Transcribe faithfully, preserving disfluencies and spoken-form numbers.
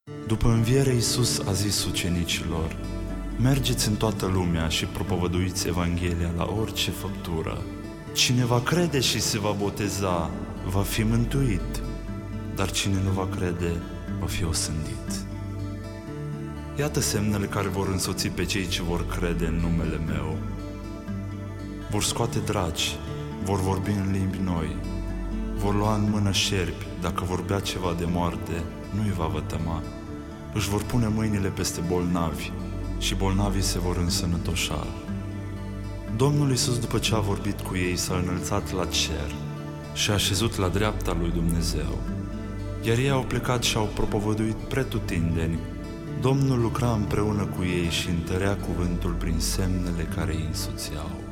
După înviere, Iisus a zis ucenicilor: mergeți în toată lumea și propovăduiți Evanghelia la orice făptură. Cine va crede și se va boteza va fi mântuit, dar cine nu va crede va fi osândit. Iată semnele care vor însoți pe cei ce vor crede în numele meu. Vor scoate draci, vor vorbi în limbi noi, vor lua în mână șerpi, dacă vor bea ceva de moarte, nu-i va vătăma. Își vor pune mâinile peste bolnavi și bolnavii se vor însănătoșa. Domnul Iisus, după ce a vorbit cu ei, s-a înălțat la cer și a așezut la dreapta lui Dumnezeu. Iar ei au plecat și au propovăduit pretutindeni. Domnul lucra împreună cu ei și întărea cuvântul prin semnele care îi însoțeau.